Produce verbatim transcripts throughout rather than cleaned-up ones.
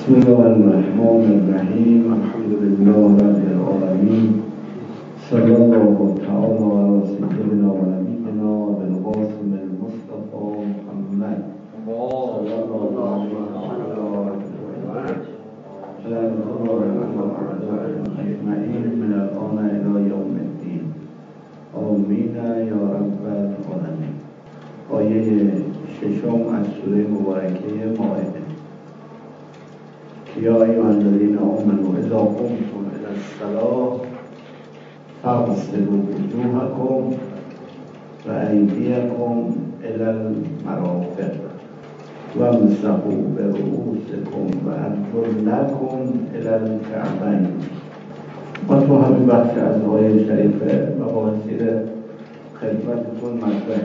بسم الله الرحمن الرحیم. الحمد لله رب العالمین. صلی الله تعالی علی سیدنا و نبینا بالقاسم المصطفى محمد صلی الله علیه اجمعین من الان الی یوم الدین. آمین یا رب العالمین. آیه ششم از سوره مبارکه مائده. یا ایها الذین آمنوا اذا قمتم الی الصلاة فاغسلوا وجوهکم و ایدیکم الی المرافق وامسحوا برؤوسکم و ارجلکم الی الکعبین. ما تو همین بخش از آیه شریفه مباحثی خدمتتون مطرح.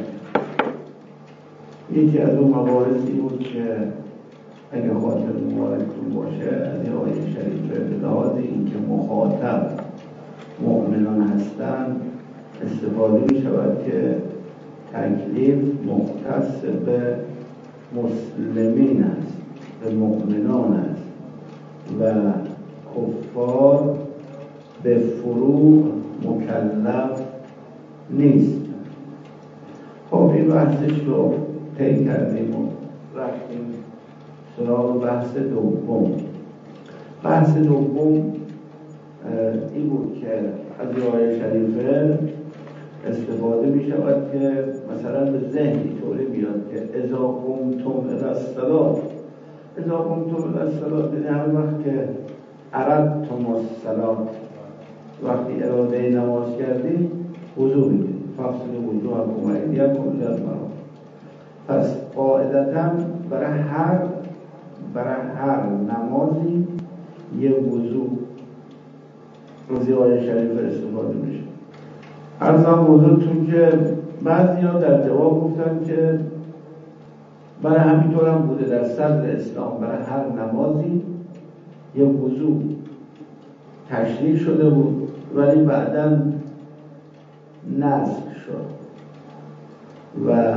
یکی از اون مباحثی بود که اگه خاطر مبارکتون باشه از این آیه شریفه به لحاظ اینکه مخاطب مؤمنان هستند استفاده می شود که تکلیف مختص به مسلمین است، به مؤمنان است و کفار به فروع مکلف نیست. خب این بحثش رو طی کردیم و رفتیم سراغ بحث دوم. بحث دوم این بود که از آیه شریفه استفاده می شود که مثلا به ذهنی طوری بیاد که اذا قمتم الی الصلاة، اذا قمتم الی الصلاة یعنی هر وقت که اردتم الصلاة، وقتی اراده نماز کردید وضو بگیرید. فاغسلوا وجوهکم و ایدیکم الی المرافق. پس قاعدتاً برای هر برای هر نمازی یه وضو از آیه شریفه استفاده میشه. عرضم حضورتون که بعضی ها در جواب گفتن که برای همینطور هم بوده در صدر اسلام برای هر نمازی یه وضو تشریح شده بود ولی بعداً نسخ شد و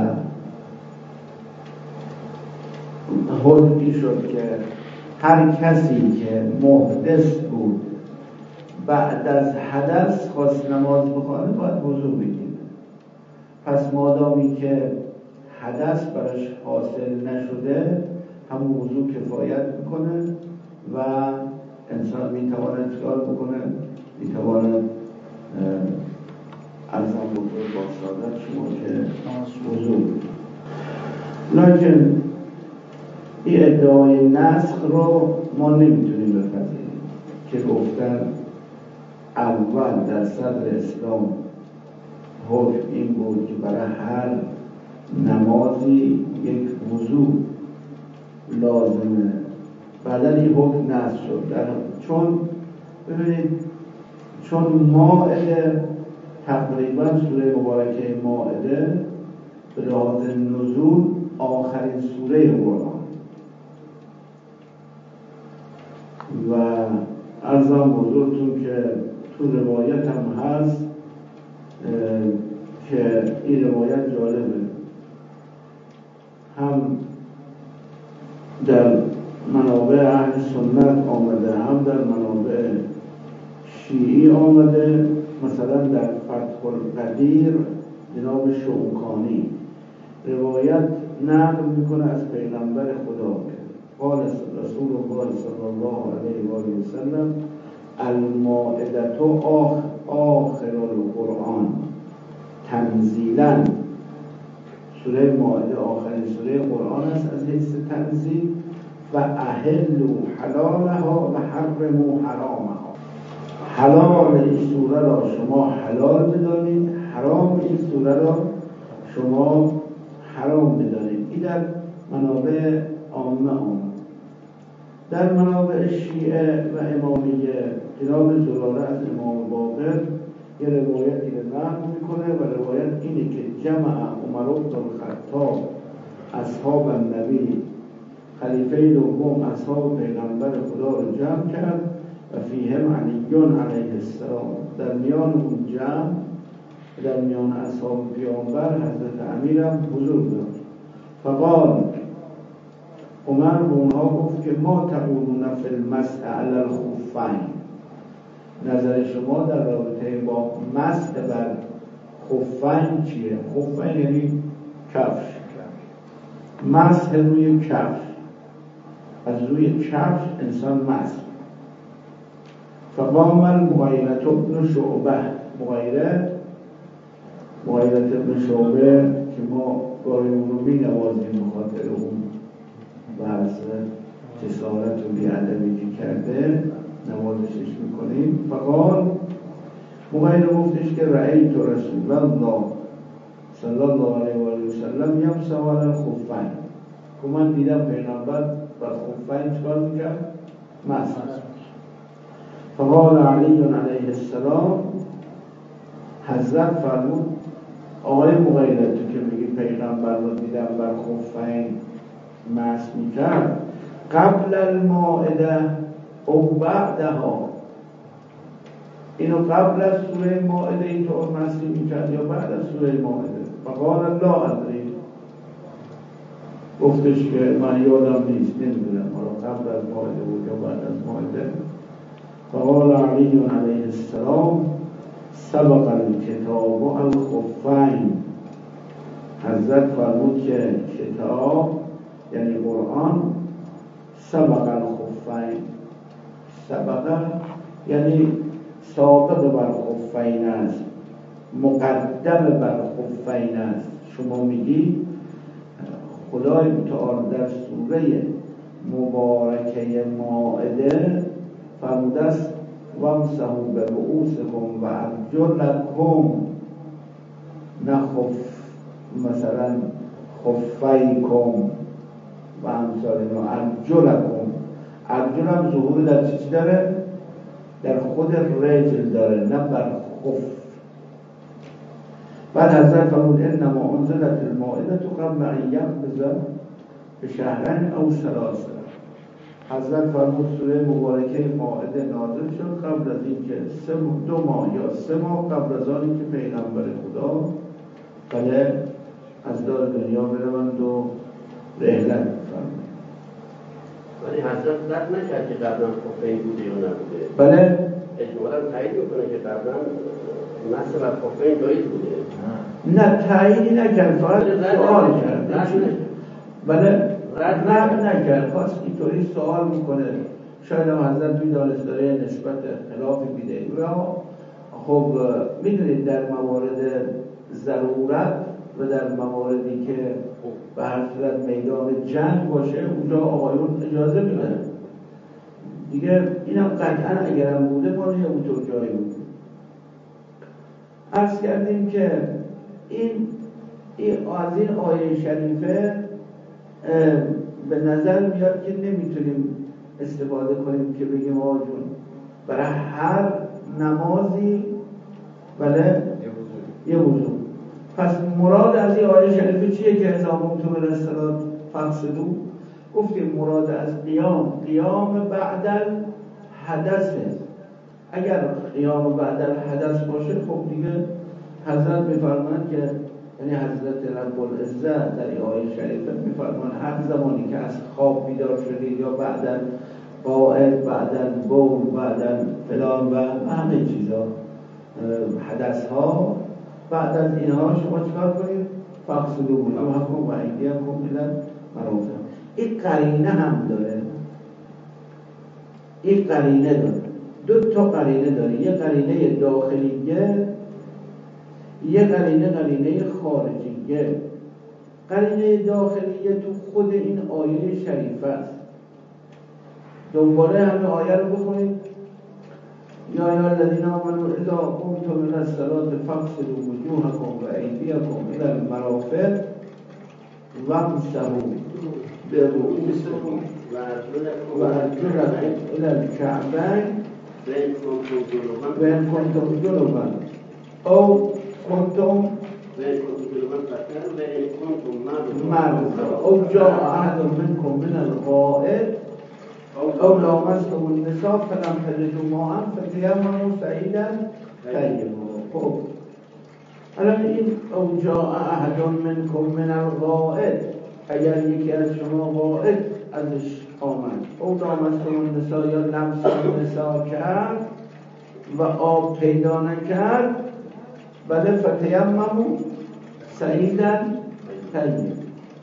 حکمی شد که هر کسی که محدث بود بعد از حدث خواست نماز بخوانه باید وضو بگیره. پس مادامی که حدث براش حاصل نشده همون وضو کفایت میکنه و انسان میتواند چکار بکنه، میتواند ارزم بکنه با سعادت شما که وضو. لیکن این ادعای نسخ رو ما نمیتونیم بپذیریم که گفتن اول در صدر اسلام حکم این بود که برای هر نمازی یک وضو لازمه، بعدا این حکم نسخ شد. در چون ببینید چون مائده تقریبا سوره مبارکه مائده به لحاظ نزول آخرین سوره قرآن و عرضم حضورتون که تو روایت هم هست که این روایت جالبه، هم در منابع اهل سنت آمده هم در منابع شیعی آمده. مثلا در فتح القدیر جناب شوکانی روایت نقل میکنه از پیغمبر خدا قال رسول الله صلی الله علیه و آله و سلم المائدة آخر القرآن تنزیلا. سوره مائده آخرین سوره قرآن است از حیث تنزیل و احلوا حلالها و حرموا حرامها. حلال این سوره را شما حلال بدانید، حرام این سوره را شما حرام بدانید. این در منابع عامه آمد. در منابع شیعه و امامیه جناب زراره از امام باقر یه روایتی رو نقل میکنه و روایت اینه که جمع عمر بن الخطاب اصحاب النبی، خلیفه دوم اصحاب پیغمبر خدا رو جمع کرد و فیهم علی علیه السلام. در میان اون جمع در میان اصحاب پیامبر حضرت امیرم حضور داشت. فقال عمر به اونها گفت که ما تقولون فی المسح علی الخفین، نظر شما در رابطه با مسح بر خفین چیه؟ خفین یعنی کفش، مسح روی کفش، از روی کفش انسان مسح. فقام المغیرة ابن شعبه، مغیره مغیرة ابن شعبه که ما گاهی اون رو می نوازیم بخاطر اون بحث جسارت و بی‌ادبی که کرده نوازشش میکنیم. فقال مغیره گفتش که رأیت رسول الله صلی الله علیه و آله و سلم یمسح علی الخفین، که من دیدم پیغمبر بر خفین چکار میکرد؟ مسح. فقال علی علیه السلام، حضرت فرمود آقای مغیره تو که میگی پیغمبر رو دیدم بر خفین مسح میکرد، قبل المائده او بعدها، اینو قبل از سوره مائده اینطور مسح میکرد یا بعد از سوره مائده؟ فقال لا ادری، گفتش که من یادم نیست، نمیدونم حالا قبل از مائده بود یا بعد از مائده. فقال علی علیه السلام سبق الکتاب الخفین، حضرت فرمود که کتاب یعنی قرآن سبق الخفین، سبق یعنی سابق بر خفین است، مقدم بر خفین است. شما میگی خدای متعال در سوره مبارکه مائده فرموده است وامسحوا برؤوسکم و ارجلکم، نه خف مثلا خفیکم و امثال اینا، ارجلکم. ارجل هم ظهور در چی داره؟ در خود رجل داره، نه بر خف. بعد حضرت فرمود انما انزلت المائده قبل ان یقبض بشهرین او ثلاثه، حضرت فرمود سوره مبارکه مائده نازل شد قبل از اینکه سه دو ماه یا سه ماه قبل از آن اینکه پیغمبر خدا بله از دار دنیا بروند و رحلت فرمود. ولی حضرت رد نکرد که قبلا خفین بوده یا نبوده؟ بله اجمالا تایید میکنه که قبلا مسح بر خفین جایز بوده. نه تاییدی نکرد، فقط سوال کرد. بله رد نکرد، خواست اینطوری سوال میکنه، شاید هم حضرت میدانست داره نسبت خلاف میده. یا خب میدونید در موارد ضرورت و در مواردی که به هر صورت میدان جنگ باشه اونجا آقایون اجازه میدن دیگه. اینم قطعا اگرم بوده مالی اونطور جایی بود. عرض کردیم که این, این از این آیه شریفه به نظر میاد که نمیتونیم استفاده کنیم که بگیم آقا جون برای هر نمازی بله یه وضو. پس مراد از این آیه شریفه چیه که اذا قمتم الی الصلاة فاغسلوا؟ گفتیم مراد از قیام قیام بعد الحدثه. اگر قیام بعد الحدث باشه خب دیگه حضرت میفرمایند که یعنی حضرت رب العزت در این آیه شریفه میفرمان هر زمانی که از خواب بیدار شدید یا بعداً قائد بعداً بول بعداً فلان و همه چیزا حدث ها، بعد از اینها شما چکار کنید؟ فاغسلوا وجوهکم و ایدیکم الی المرافق. این قرینه هم داره، این قرینه داره، دو تا قرینه داره، یه قرینه داخلیه یه قرینه قرینه خارجیه. قرینه داخلیه تو خود این آیه شریفه است. دوباره همه آیه رو بخونید. یا ایها الذین آمنوا اذا قمتم الی الصلاة فاغسلوا وجوهکم و ایدیکم الی المرافق وامسحوا برؤوسکم و ارجلکم الی الکعبین و ان کنتم جنبا او کنتم مرضى او جاء احد منکم من الغائط او لامستم النساء فلم تجدوا ماء فتیمموا صعیدا طیبا. خب الان این او جاء احد منکم من الغائط، اگر یکی از شما غائط ازش آمد او لامست النساء یا لمس النساء کرد و آب پیدا نکرد بله فتیمموا صعیدا طیبا.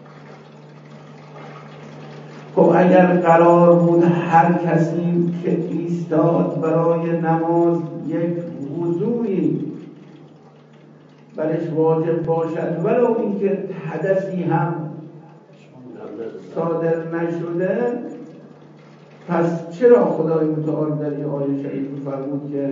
خب اگر قرار بود هر کسی که ایستاد برای نماز یک وضوئی برش واجب باشد ولو اینکه حدثی هم صادر نشده، پس چرا خدای متعال در این آیه شریف فرمود که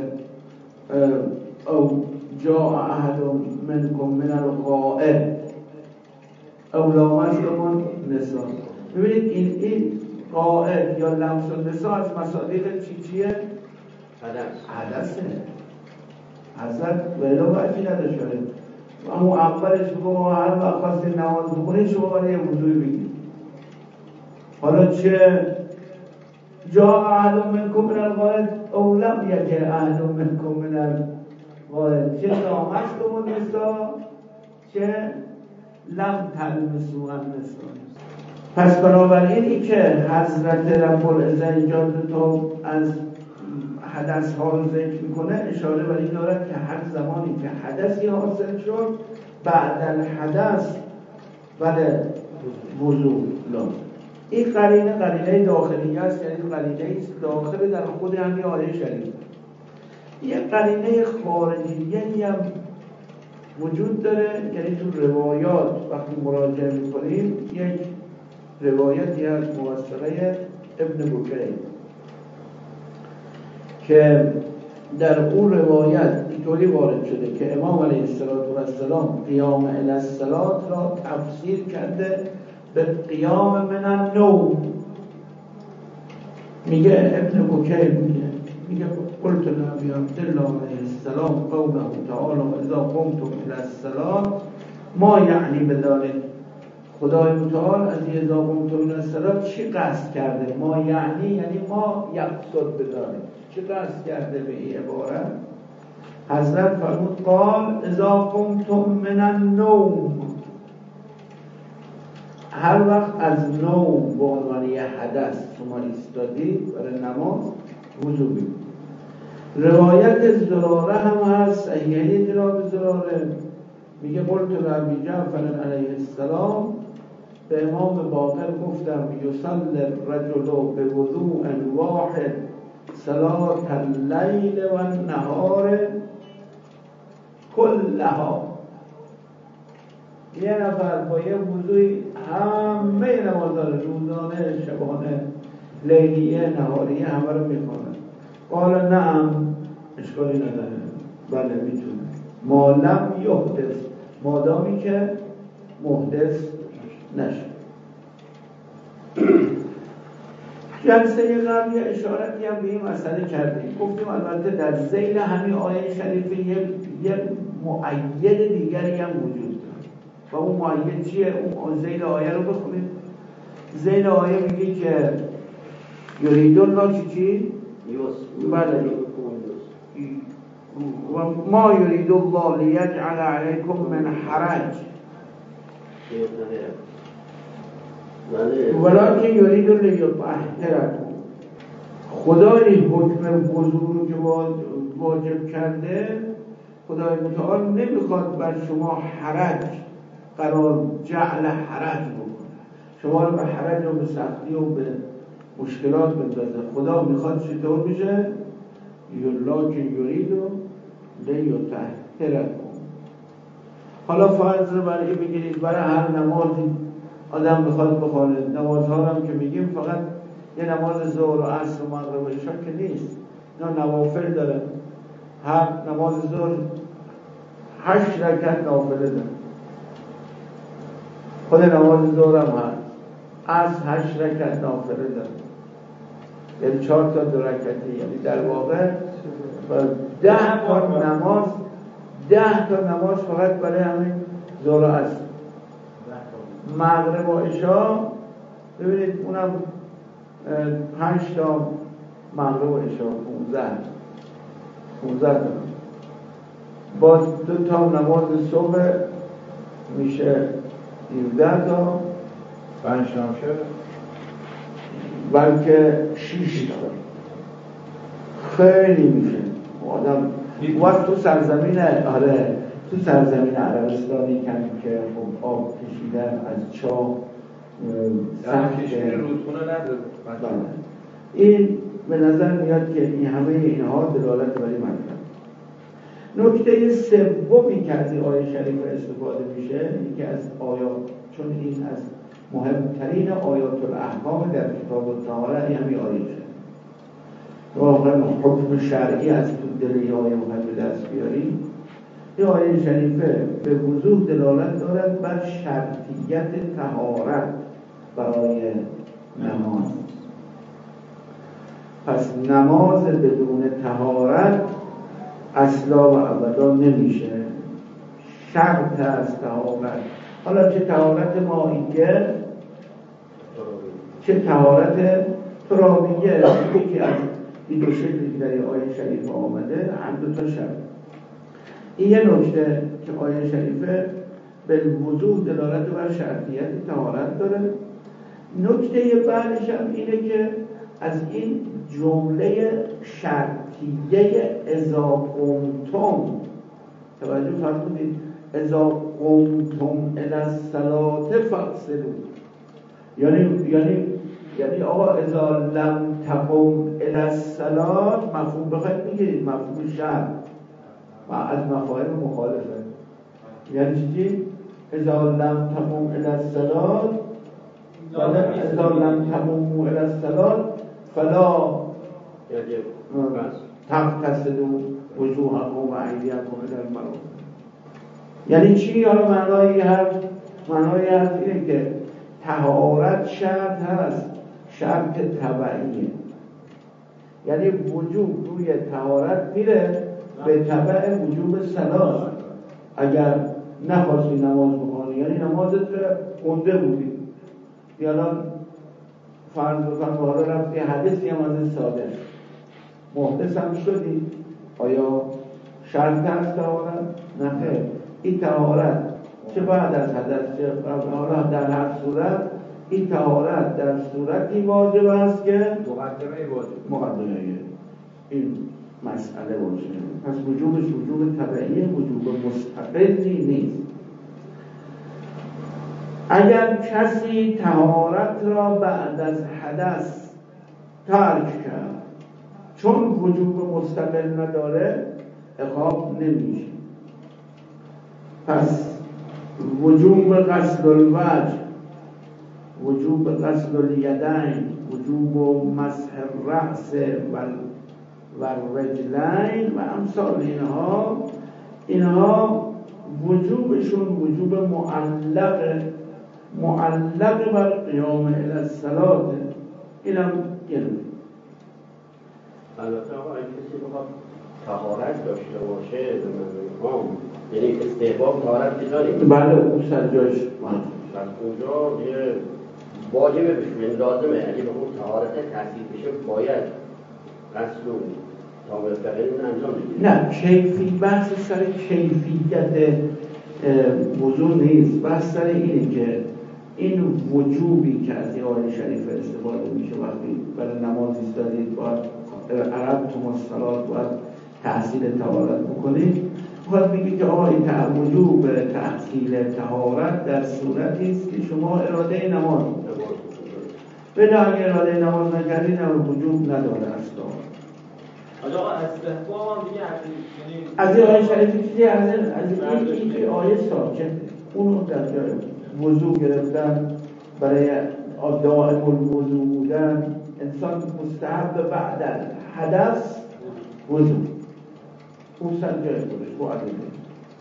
او جاء احد منکم من الغائط او لامستم النساء؟ ببینید این این غائط یا لمس النساء از مصادیق چی چیه؟ حدث حدثه حضرت ویلا بچی نداشته. اما اولش بگو هر وقت خواستی نماز بخونی شما باید یه وضوعی بگید. حالا چه جا احد منکم من الغائط او لم یک احد منکم من الغائط، چه لامستم النساء چه لم تلمسوا النساء. پس بنابراین این که حضرت رب العزت اینجا تو از حدث ها رو ذکر میکنه اشاره بر این دارد که هر زمانی که حدثی حاصل شد بعد الحدث بله وضوء لازم. این قرینه قرینه داخلی است، یعنی قرینه است داخل در خود همین آیه شریف. یه قرینه خارجی هم وجود داره، یعنی تو روایات وقتی مراجعه میکنیم یک روایتی از موثقه ابن بکیر که در اون روایت اینطوری وارد شده که امام علیه السلام قیام الی الصلاة را تفسیر کرده به قیام من النوم. میگه ابن بکیر میگه میگه قلت لابی عبدالله علیه السلام قوله تعالی اذا قمتم الی الصلاة ما یعنی بذلك؟ خدای متعال از اذا قمتم الی الصلاة چی قصد کرده؟ ما یعنی یعنی ما یقصد بذلك، چی قصد کرده به این عبارت؟ حضرت فرمود قال اذا قمتم من النوم، هر وقت از نوم به عنوان یه حدث شما ایستادید برای نماز وضو بگیرید. روایت زراره هم هست، صحیحه جناب زراره میگه قلت لابی جعفر علیه السلام به امام باقر گفتم یصلی الرجل بوضوء واحد صلاة اللیل و النهار کلها. یه نفر با یه وضوعی همه نمازها روزانه، شبانه، لیلیه، نهاریه همه رو میخوانه. قال نعم اشکالی نداره، بله میتونه، ما لم یحدث، مادامی که محدث نشه. جلسه قبل یه اشارتی هم به این مسئله کردیم، گفتیم البته در ذیل همین آیه شریفه یه, یه مؤید دیگری هم وجود داره و اون مؤید چیه؟ اون ذیل آیه رو بخونید. ذیل آیه میگه که یرید الله چی چی؟ بله و ما یرید الله لیجعل علیکم من حرج ولکن یرید لیطهرکم. خدا این حکم وضو رو که واجب کرده، خدای متعال نمیخواد بر شما حرج قرار جعل حرج بکنه، شما رو به حرج و به سختی و به مشکلات بندازه. خدا میخواد چطور میشه؟ یلاکن یرید لیطهرکم. حالا فرض رو برای بگیرید برای هر نمازی آدم بخواد بخونه، نمازها هم که میگیم فقط یه نماز ظهر و عصر و مغرب و عشا که نیست، اینا نوافل داره. هر نماز ظهر هشت رکعت نافله داره، خود نماز ظهر هم هست، عصر هشت رکعت نافله داره، یعنی چهار تا دو رکعتی، یعنی در واقع ده تا نماز ده تا نماز فقط برای همین ظهر و عصر. مغرب و عشا ببینید اونم پنج تا مغرب و عشا پونزده پونزده تا، باز دو تا نماز صبح میشه دیوده تا، پنج تا هم شد بلکه شیش تا خیلی میشه آدم وقت تو سرزمین آره تو سرزمین عربستانی کمی که خب آب کشیدن از چاه سخت کشمیر رودخونه نداره. این به نظر میاد که این همه اینها دلالت بر این مطلب. نکته سومی که از این آیه شریف استفاده میشه یکی از آیات، چون این از مهمترین آیات الاحکام در کتاب الطهاره این همین آیه شد. واقعا حکم شرعی از تو دل این آیه مهم به دست بیاریم. این آیه شریفه به وضوح دلالت دارد بر شرطیت طهارت برای نماز. پس نماز بدون طهارت اصلا و ابدا نمیشه، شرط است طهارت. حالا چه طهارت مائیه چه طهارت ترابیه، یکی از این دو شکلی در آیه شریفه آمده هم دو تا شرط. این یه نکته که آیه شریفه به وضوح دلالت بر شرطیت طهارت داره. نکته بعدش هم اینه که از این جمله شرطیه اذا قمتم، توجه فرمودید، اذا قمتم الی الصلاة فاغسلوا، یعنی یعنی یعنی آقا اذا لم تقم الی الصلاة مفهوم بخواید میگیرید، مفهوم شرط و از مفاهیم مخالفه. یعنی چیزی؟ اذا لم تقم الی الصلاة اذا لم تقوموا الی الصلاة فلا تغتسلوا وجوهکم و ایدیکم الی المرافق. یعنی چی؟ حالا معنای هر معنای هر اینه که طهارت شرط هست، شرط تبعیه، یعنی وجوب روی طهارت میره به تبع وجوب صلاة. اگر نخواستی نماز بخونی یعنی نمازت خونده بودی، یعنی فرض بکن حالا رفتی حدثی هم از ساده محدث هم شدی، آیا شرط هست طهارت؟ نه خیر. این طهارت چه بعد از حدث چه حالا در هر صورت این طهارت در صورتی واجب است که مقدمه واجب مقدمه این مسئله باشه. پس وجوبش وجوب طبیعی، وجوب مستقلی نیست. اگر کسی طهارت را بعد از حدث ترک کرد چون وجوب مستقل نداره عقاب نمیشه. پس وجوب غسل الوجه، وجوب غسل الیدین، وجوب مسح الرأس و الرجلین و امثال اینها اینها وجوبشون وجوب معلق معلق بر قیام الی الصلاة. اینم یعنی البته آقا این کسی بخواد طهارت داشته باشه بمعنی یعنی استحباب طهارت بذاریم، بله اون سرجاش پس اونجا یه واجبه بشه، یعنی لازمه اگه به اون طهارت تحصیل بشه باید غسل و تامل فقیرون انجام بگیریم. نه کیفی بحث سر کیفیت وضوء نیست، بحث سر اینه که این وجوبی که از این آیه شریف استفاده میشه وقتی برای نماز ایستادید باید عرب تو مصطلحات باید تحصیل طهارت بکنید، باید بگید که آقا این وجوب تحصیل طهارت در صورتی است که شما اراده نماز بده، اگر اراده نماز نکردید هم وجوب نداره اصلا. آقا استحباب هم دیگه از این آیه شریف چیزی از این این آیه ساکته، اونو در جای وضوع گرفتن برای دائم الوضوع بودن، انسان مستحب بعد از حدث وضوع اون سر جای خودش باید بگید.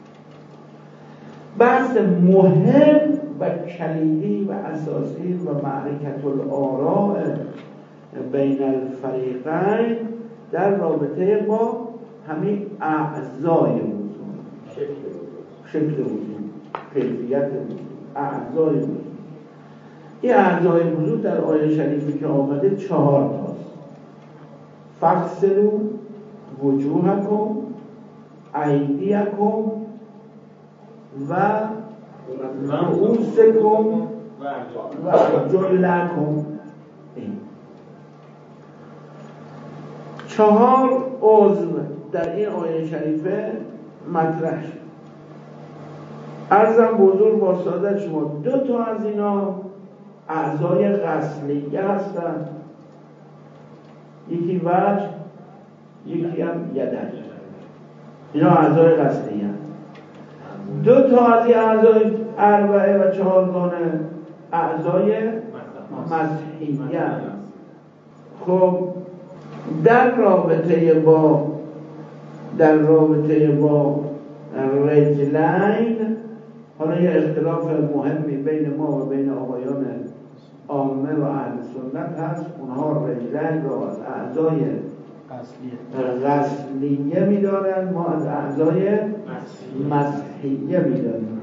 بحث مهم و کلیدی و اساسی و معرکت الآراء بین الفریقین در رابطه با همین اعضای وضوع، شکل وضوع، کیفیت وضوع، اعضای وضوع. این اعضای وضوع در آیه شریفی که آمده چهار تاست: فغسلوا وجوهکم، ایدیکم و رؤوسکم و ارجلکم. چهار عضو در این آیه شریفه مطرح شد. عرضم بزرگ با سعادت شما دو تا از اینا اعضای غسلیه هستند، یکی وجه یکی هم یدک. اینا اعضای غسلیه هستند. دو تا از این اعضای اربعه و چهارگانه اعضای مسیحیه. خب در رابطه با در رابطه با رجلین، حالا یه اختلاف مهمی بین ما و بین آقایان عامه و اهل سنت هست، اونها رجلین را از اعضای غسلیه می‌دارن، ما از اعضای مسیحیه می‌داریم.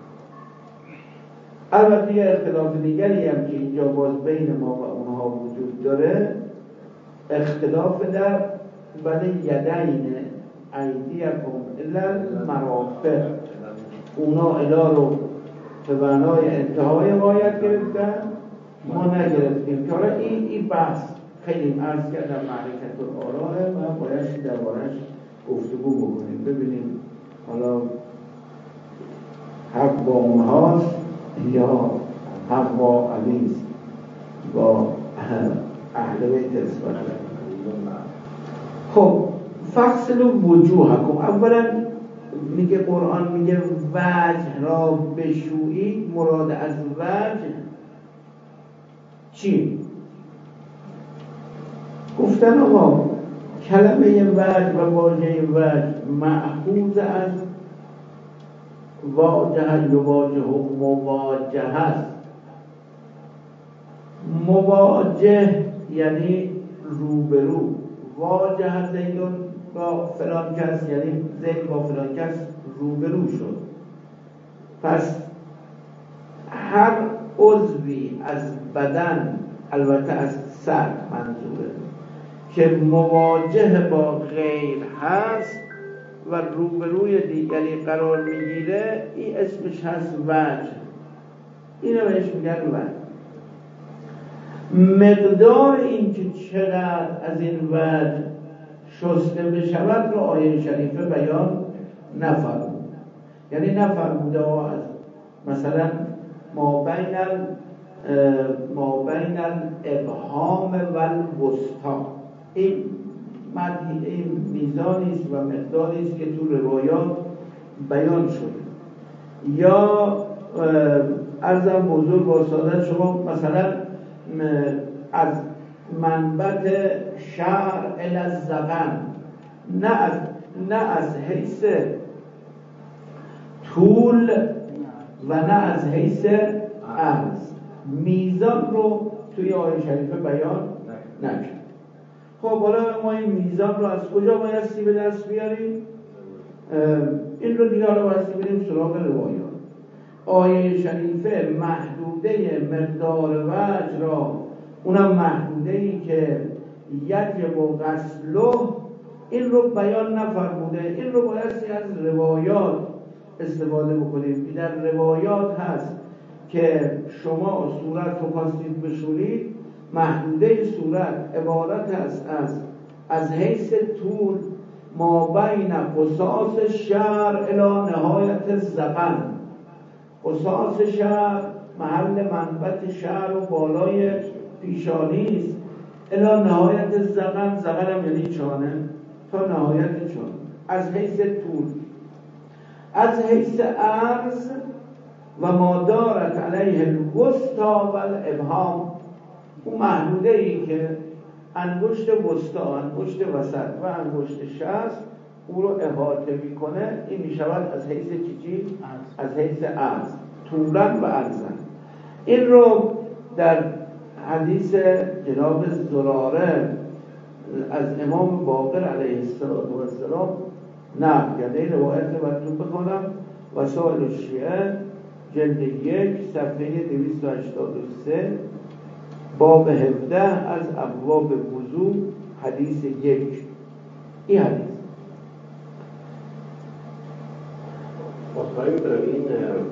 البته یه اختلاف دیگری هم که اینجا باز بین ما و اونها وجود داره، اختلاف در بل یدین ایدیکم الی المرافق. اونا الا رو به معنای انتهای آیت گرفتن، ما نگرفتیم. که حالا این این بحث خیلی عرض کردم معرکت الآراء و باید دربارش گفتگو بکنیم، ببینیم حالا حق با اونهاست یا حق با علیست، با اهل بیت اثبات. خب فصل وجوهکم، اولا میگه قرآن میگه وجه را بشویید. مراد از وجه چی؟ گفتن آقا کلمه وجه و واژه وجه مأخوذ از واجه یواجه و مواجه است. مواجه یعنی روبرو، واجه زیدون با فلان کس یعنی زید با فلان کس روبرو شد. پس هر عضوی از بدن، البته از سر منظوره، که مواجه با غیر هست و روبروی دیگری قرار میگیره، این اسمش هست وجه. اینو بهش میگن وجه. مقدار این که چقدر از این وجه شسته بشود رو آیه شریفه بیان نفرمود. یعنی نفرموده از مثلا ما بین ما بین الابهام و الوسطی، این مدی این میزانی است و مقداری است که تو روایات بیان شده. یا عرضم بزرگ با سعادت شما مثلا از منبت شعر الی الذقن، نه از نه از حیث طول و نه از حیث عرض، میزان رو توی آیه شریفه بیان نکرد. خب حالا ما این میزان رو از کجا بایستی به دست بیاریم؟ این رو دیگه حالا بایستی بریم سراغ روایات. آیه شریفه محدوده مقدار وجه را، اونم محدوده ای که یجب و غسله، این رو بیان نفرموده. این رو بایستی از روایات استفاده بکنیم. در روایات هست که شما صورت رو خواستید بشورید، محدوده صورت عبارت است از از حیث طول ما بین قصاص شعر الی نهایت الذقن. قصاص شعر محل منبت شعر و بالای پیشانی است، الی نهایت الذقن، ذقن هم یعنی چانه، تا نهایت چانه. از حیث طول. از حیث عرض و ما دارت علیه الوسطی و الابهام، اون محدوده ای که انگشت وسطا، انگشت وسط و انگشت شست او رو احاطه میکنه، این میشود از حیث چی چی؟ از حیث عرض، طولن و عرضن. این رو در حدیث جناب زراره از امام باقر علیه السلام نقل کرده. این روایت رو براتون بخونم. وسائل الشیعه جلد یک صفحه دویست و هشتاد و سه باب هفده از ابواب وضو حدیث یک. این حدیث اصلاحی میکنم این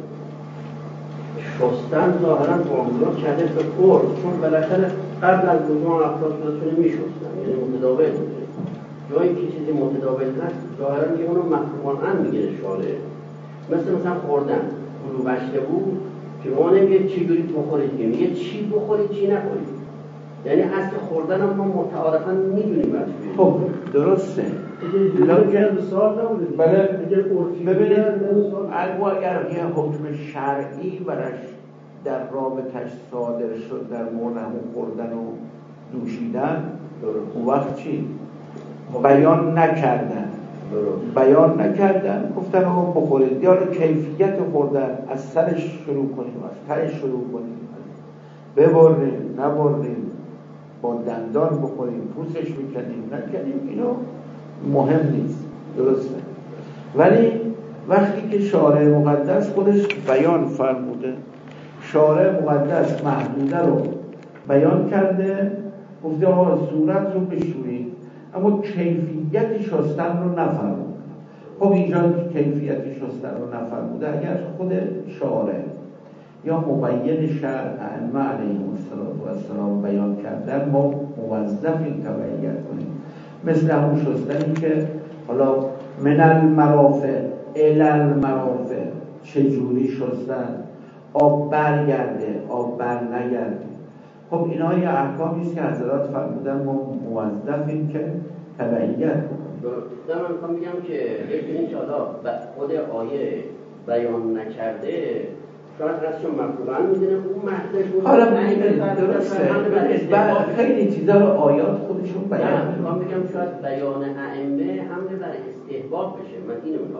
شستن ظاهرا معاملات کرده به قرد، چون بالاخره قبل از وضو افراد خودشون میشستن، یعنی متداول بوده. جایی که چیزی متداول هست ظاهرا میگه اونو مفهوماً میگیره شاره. مثل مثلا خوردن کلو بشته بود که ما نمیگه چی برید بخورید، میگه چی بخورید چی نخورید. یعنی اصل خوردن هم ما متعارفاً میدونیم از خب درسته. لکن سال نبوده. بله ببینید اگر یه حکم شرعی برش در رابطش صادر شد در مورد همون خوردن و نوشیدن، اون وقت چی؟ بیان نکردن بیان نکردن گفتن آقا بخورید، یا کیفیت خوردن از سرش شروع کنیم، از ترش شروع کنیم، ببریم نبریم، با دندان بخوریم، پوستش میکنیم نکنیم، اینو مهم نیست، درسته. ولی وقتی که شارع مقدس خودش بیان فرموده، شارع مقدس محدوده رو بیان کرده، گفته آقا صورت رو بشویید اما کیفیت شستن رو نفرموده. خب اینجا کیفیت شستن رو نفرموده، اگر خود شارع یا مبین شرع ائمه علیهم السلام بیان کردن، ما موظفیم تبعیت کنیم. مثل همون شستنی که حالا من المرافق الی المرافق، چجوری شستن، آب برگرده آب بر نگرده. خب اینا یه احکامیست که حضرات فرمودن ما موظفیم که تبعیت کنیم. درسته. من میخوام بگم که یک این که حالا خود آیه بیان نکرده شاید هستشون مفهومن میدونه اون محضرشون حالا درسته خیلی چیزا رو آیات خودشون بیان میکنم. میخوام بگم شاید بیان ائمه حمله بر استحباب بشه. من اینو میخوام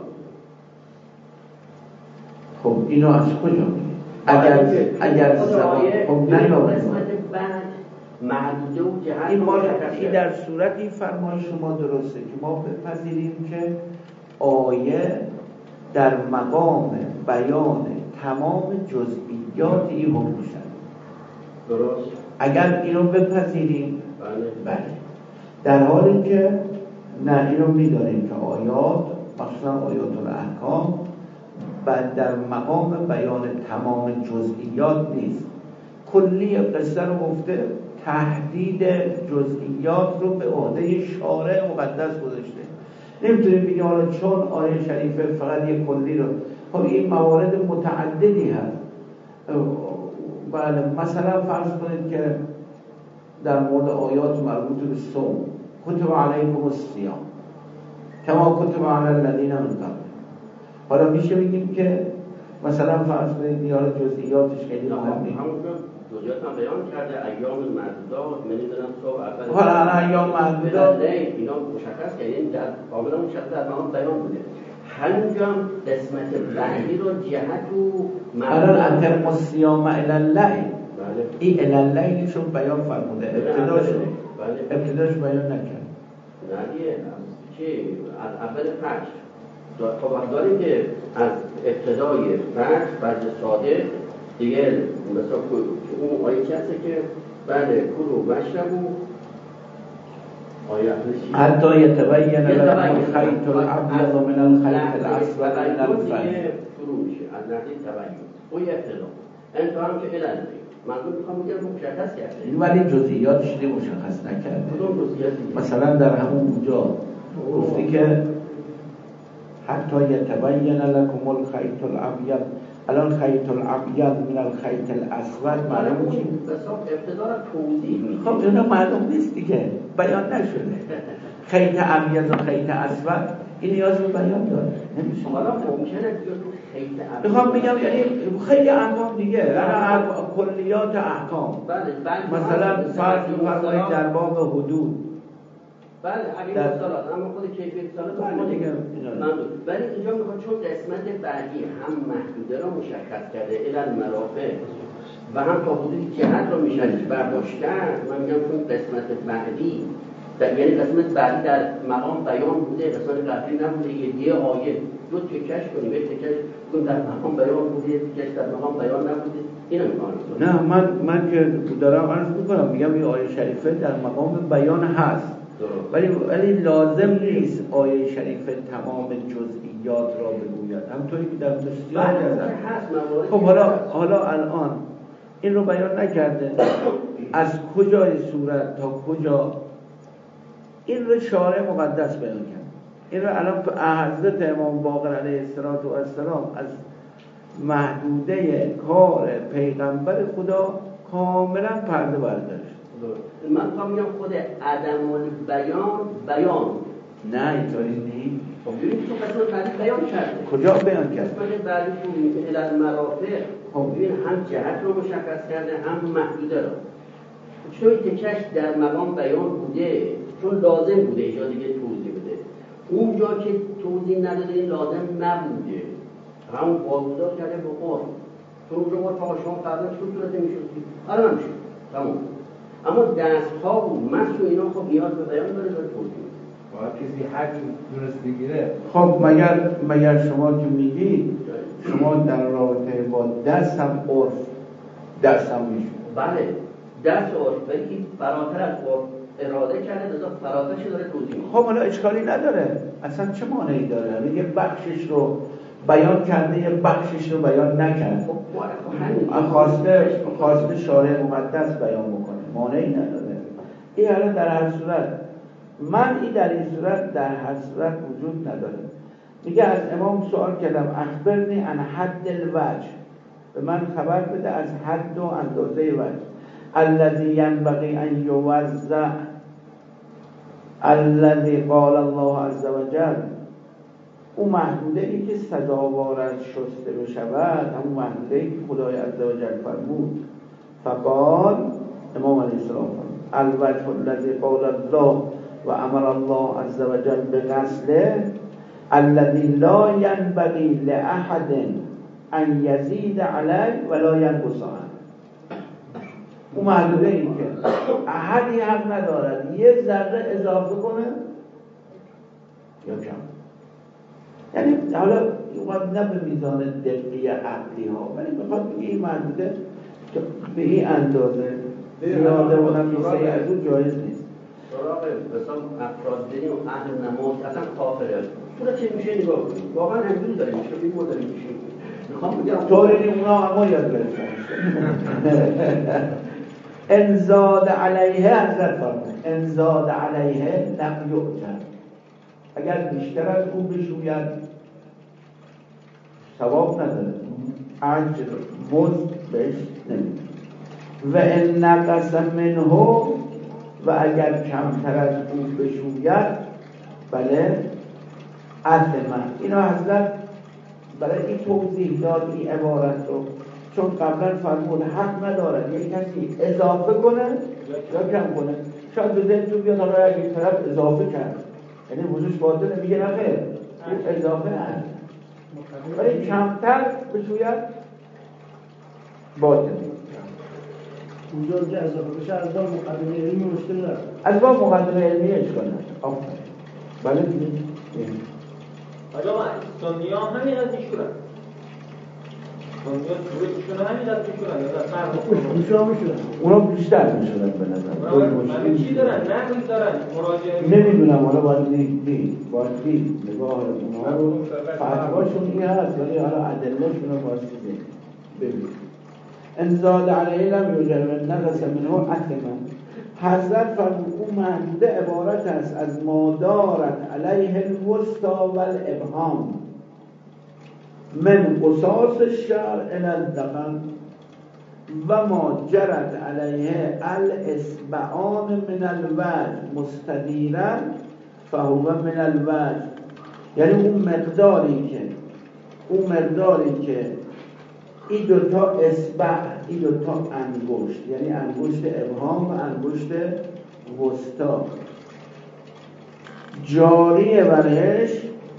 خب اینو از کجا میگه؟ اگر اگر خب نه محدوده و جهت این, این در صورت این فرمای شما درسته که ما بپذیریم که آیه در مقام بیان تمام جزئیات این حکم شد. درست. اگر اینو بپذیریم بله بله، در حالی که نه اینو میدانیم که آیات مخصوصا آیات الاحکام بعد در مقام بیان تمام جزئیات نیست. کلی قصه رو گفته، تحدید جزئیات رو به عهده شارع مقدس گذاشته. نمیتونیم بگیم حالا چون آیه شریفه فقط یک کلی رو، خب این موارد متعددی هست. بله مثلا فرض کنید که در مورد آیات مربوط به صوم، کتب علیکم الصیام کما کتب علی الذین من قبلکم. حالا میشه بگیم که مثلا فرض کنید یا جزئیاتش خیلی مهم نیست. جزئیات هم بیان کرده، ایام معدودات، من می‌دونم صبح اول حالا الان ایام معدودات اینا مشخص کردن، در کاملا مشخص در مقام بیان بوده. همینجا هم قسمت بعدی رو جهت و الان اتم الصیام الی الليل، بله این الی الليل شون بیان فرموده، ابتداش بله ابتداش بیان نکرد. نه دیگه چی از اول فجر خب داریم که از ابتدای فجر فجر صادق دیگه مثلا اون آیه هست که بله کلوا واشربوا آیه حتی یتبین لکم الخیط الابیض من الخیط الاسود من الفجر شروع میشه از نحوه تبین. اون ابتدا انتها هم که الان مردم میخوام بگم مشخص کرده ولی جزئیاتش دیگه مشخص نکرده. کدوم جزئیاتی؟ مثلا در همون اونجا گفتی که حتی یتبین لکم الخیط الابیض، الان خیط الابیض من الخیط الاسود معلوم چی؟ ابتدا را توضیح میده. خب اینا معلوم نیست دیگه، بیان نشده. خیط ابیض و خیط اسود این نیاز به بیان داره، نمیشه. حالا ممکنه تو خیط ابیض میخوام بگم یعنی خیلی احکام دیگه، انا کلیات احکام. بله بله مثلا فرض فرض در باب حدود بله علی مصالحات، اما خود کیفیت صالحات ما دیگه ممنون. ولی اینجا میخواد چون قسمت بعدی هم محدوده را مشخص کرده الان مرافق و هم تا حدود جهت رو میشه برداشتن. من میگم چون قسمت بعدی یعنی قسمت بعدی در مقام بیان بوده، قسمت قبلی نبوده، یه آیه دو تکش کنیم، یک تکش کنیم در مقام بیان بوده، یک تکش در مقام بیان نبوده. اینو میخوام نه من من که دارم عرض میکنم میگم این آیه شریفه در مقام بیان هست، ولی ولی لازم نیست آیه شریفه تمام جزئیات را بگوید، همونطوری که در بسیاری از خب حالا حالا الان این رو بیان نکرده، از کجای صورت تا کجا این رو شارع مقدس بیان کرد. این رو الان حضرت امام باقر علیه السلام از محدوده کار پیغمبر خدا کاملا پرده برداشت. من تا میگم خود عدم البیان بیان نه اینطوری نیست. خب ببین تو قسمت بعدی بیان کرده. کجا بیان کرد؟ قسمت بعدی تو میگه الال مرافق. خب ببین هم جهت رو مشخص کرده هم محدوده رو. چون تکش در مقام بیان بوده، چون لازم بوده اینجا دیگه توضیح بده. اونجا که توضیح نداده این لازم نبوده. همون واگذار کرده به قرآن. چون اونجا قرآن فقط شما فردا چون صورت میشد. آره نمیشه. تمام. اما دست‌ها و مس و اینا خب نیاز به بیان داره داره توضیح. باید کسی حد درست بگیره. خب مگر مگر شما که میگی شما در رابطه با دست هم عرف دست هم میشه. بله دست عرف ولی فراتر از عرف اراده کرده دادا فراترش داره توضیح. خب حالا اشکالی نداره. اصلا چه مانعی داره؟ یه بخشش رو بیان کرده یه بخشش رو بیان نکرد. خب خواسته خواسته شارع مقدس بیان بکنه. مانعی نداره. این حالا در هر صورت منعی در این صورت در هر صورت وجود نداره. میگه از امام سوال کردم اخبرنی عن حد الوجه، به من خبر بده از حد و اندازه وجه الذي ينبغي ان يوزع الذي قال الله عز وجل، اون محدوده ای که سزاوار از شسته بشود، همون محدوده ای که خدای عز وجل فرمود. فقال امام علیه السلام الوجه الذي قال الله و امر الله عز وجل بغسله الذي لا ينبغي لاحد ان يزيد عليه ولا ينقص عنه. اون محدوده این که احدی حق ندارد یه ذره اضافه کنه یا کم. یعنی حالا نه به میزان دقیق عقلی ها، ولی میخواد بگه این محدوده به این اندازه زیاده و نمیسه از اون جایز نیست. سراغ بسام افراد دینی و اهل نماز اصلا کافره. پورا چه میشه نگاه کنید واقعا همینجوری داریم میشه بیم ما داریم میشه میخوام بگم طوری اونا اما یاد گرفتن انزاد علیه حضرت فرمود انزاد علیه لم یؤجر، اگر بیشتر از اون بشوید ثواب نداره، اجر مزد بهش نمیده. و ان نقص منه، و اگر کمتر از اون بشوید بله اثم. اینا حضرت برای این توضیح داد این عبارت رو، چون قبلا فرمود حق ندارد یک کسی اضافه کنه یا کم کنه. شاید به ذهنتون بیاد حالا اگه یک طرف اضافه کرد یعنی وضوش باطله، میگه نه خیر این اضافه نه، ولی کمتر بشوید باطل. اونجا که اضافه بشه از باب مقدمه علمی مشکل نداره، از باب مقدمه علمی اشکال نداره. آفرین. بله دیگه حالا سنی ها همین از میشورن سنی ها شروعشون همین از میشورن یا در فرق خوشبوشا میشورن اونا بیشتر میشورن به نظر. من چی دارن؟ نقل دارن مراجعه نمیدونم، حالا باید دید دید باید دید نگاه اونا رو فتواشون این هست، ولی حالا ادلهشون رو باید دید ببین. انزاد علیه لم یوجر و نقص منه اثما. حضرت فرمود اون محدوده عبارت است از ما دارت علیه الوسطا و الابهام من قصاص الشعر الی الذقن و ما جرت علیه الاصبعان من الوجه مستدیرا فهو من الوجه. یعنی اون مقداری که اون مقداری که این دوتا اصبع، این دوتا انگشت، یعنی انگشت ابهام و انگشت وسطا جاریه برش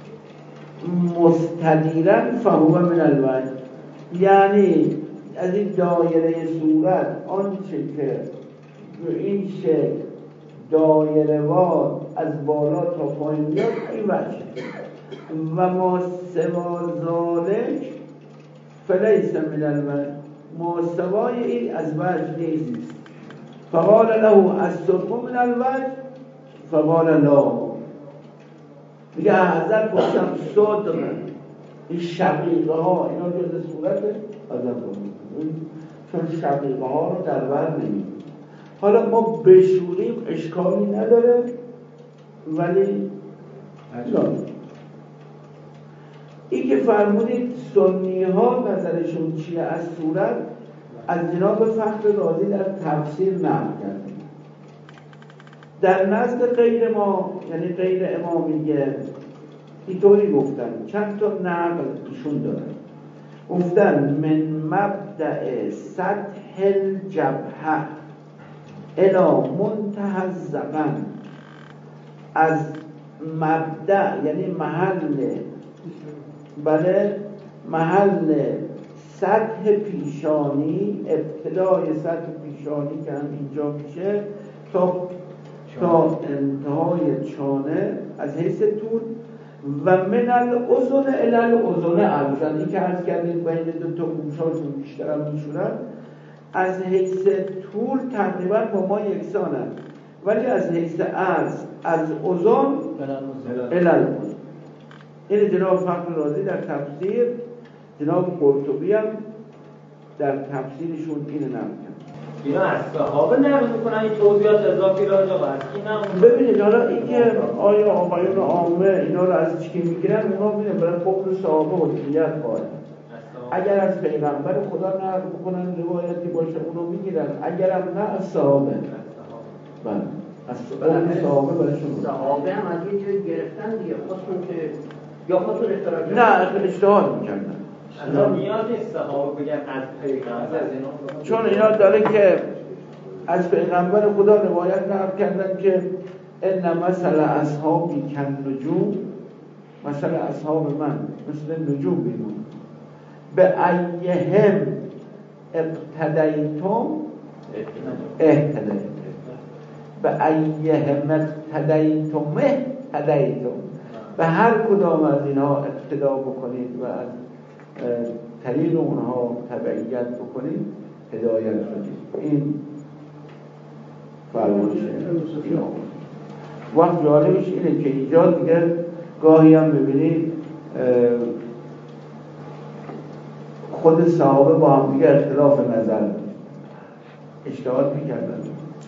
مستدیرن فهو من الوجه، یعنی از این دایره صورت آنچه که به این شکل دایره وار از بالا تا پایین میاد این وجه و ما سوا ذالک فلیس من الوجه، ما سوای این از وجه نیست. فقال له الصدق من الوجه فقال لا. میگه حضرت گفتم صدق این شقیقه ها اینا جز صورت حضرت گفتم چون شقیقه ها رو در بر نمید. حالا ما بشوریم اشکالی نداره، ولی لازم. این که فرمودید سنی ها نظرشون چیه از صورت، از جناب فخر رازی در تفسیر نقل کرده. در نزد غیر ما، یعنی غیر امامیه، اینطوری گفتن، چند تا نقل ایشون دارن. گفتن من مبدأ سطح الجبهه الی منتهى الذقن، از مبدأ یعنی محل، بله، محل سطح پیشانی، ابتدای سطح پیشانی که هم اینجا میشه تا تا انتهای چانه از حیث طول، و من الاذن الی الاذن ارجان، این که عرض کردیم بین دو تا گوشاشون بیشتر هم میشونن، از حیث طول تقریبا با ما یکسانن، ولی از حیث عرض از اذن الی الاذن. این جناب فخر رازی در تفسیر، جناب قرطبی هم در تفسیرشون اینو نقل کرد. اینا از صحابه نقل میکنن این توضیحات اضافی را جا بر کی نقل؟ ببینید حالا این که آیا آقایون عامه اینا رو از چی میگیرن، اونا میگن برای قول صحابه حجیت قائل. اگر از پیغمبر خدا نقل بکنن روایتی باشه اونو میگیرن، اگر هم نه از صحابه. بله از قول صحابه برایشون. صحابه هم از یه جایی گرفتن دیگه، خودشون که یا خودشون اختراع کردن؟ نه اجتهاد میکردن. اصلا نیاز نیست صحابه بگن از پیغمبر، چون اینا داره که از پیغمبر خدا روایت نقل کردن که ان مثل اصحابی کن نجوم، مثل اصحاب من مثل نجوم بیمون، به ایهم اقتدیتم اهتدیتم، به ایهم اقتدیتم اهتدیتم، به هر کدام از اینها اقتدا بکنید و از طریق اونها تبعیت بکنید هدایت شدید. این فرمایش اینا. وقت جالبش اینه که اینجا دیگه گاهی هم ببینید خود صحابه با هم دیگه اختلاف نظر اجتهاد میکردن.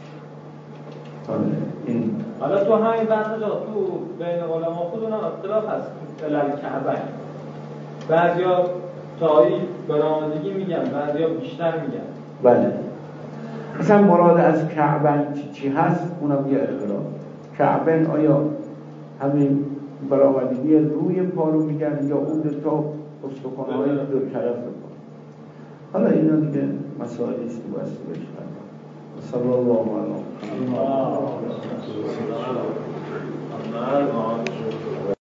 این حالا تو همین بحث جا تو بین علما خودون هم اختلاف هست. علل کعبه بعضیا تایی برآمدگی میگن، بعضیا بیشتر میگن. بله مثلا مراد از کعبه چی, چی هست اونم یه اختلاف. کعبه آیا همین برآمدگی روی پا رو میگن یا اون دو تا استخوان‌های دو طرف رو؟ حالا اینا دیگه مسائلی است که باید بشن. صلی الله علیه و آله.